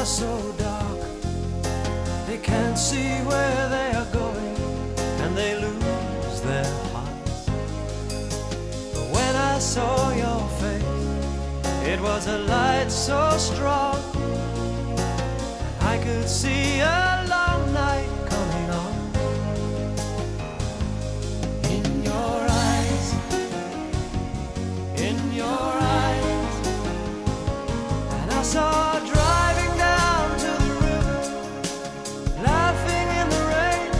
are so dark, they can't see where they are going, and they lose their hearts. But when I saw your face, it was a light so strong, I could see a long night coming on. In your eyes, in your eyes, and I saw driving down to the river, laughing in the rain,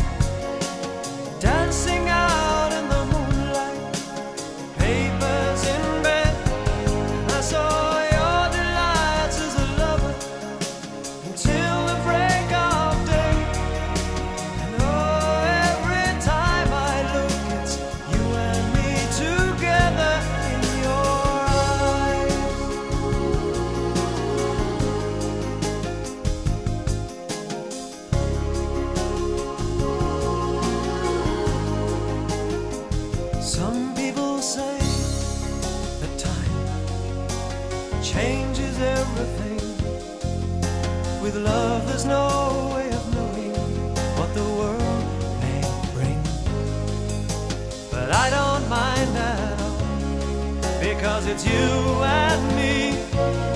dancing out in the moonlight, papers in bed. And I saw your delights as a lover until the break of day. And oh, every time I look, it's you and me together in your eyes. Some people say that time changes everything. With love there's no way of knowing what the world may bring. But I don't mind at all, because it's you and me.